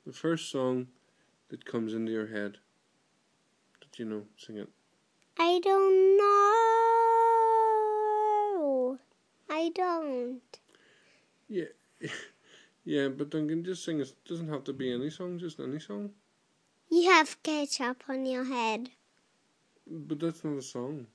The first song that comes into your head. Did you know? Sing it. I don't know. I don't. Yeah. Yeah, but Duncan, just sing it. Doesn't have to be any song, just any song. You have ketchup on your head. But that's not a song.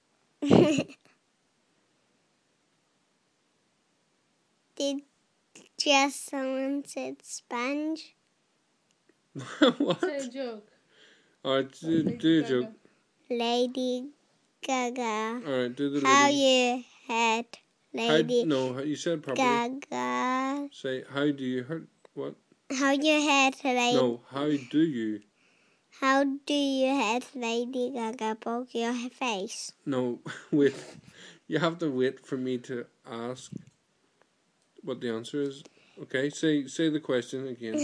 Did just someone said sponge? What? Say a joke. Alright, do a joke. Lady Gaga. Alright, do the How lady. you had Lady No, you said it properly. Gaga. Say, how do you hurt? What? How you had Lady. No, how do you? How do you had Lady Gaga poke your face? No, wait. You have to wait for me to ask what the answer is. Okay, say the question again.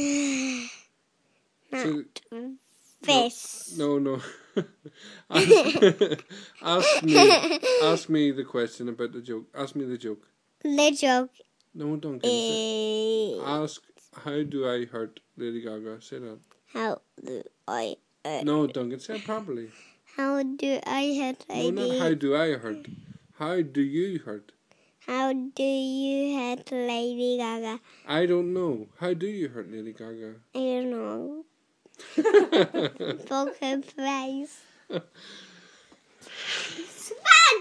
Not fish. No. Ask me the question about the joke. Ask me the joke. The joke No, Duncan. is... Ask, how do I hurt Lady Gaga? Say that. How do I hurt? No, Duncan, say it properly. How do I hurt Lady... No, not how do I hurt. How do you hurt? How do you hurt Lady Gaga? I don't know. How do you hurt Lady Gaga? I don't know. Poker face.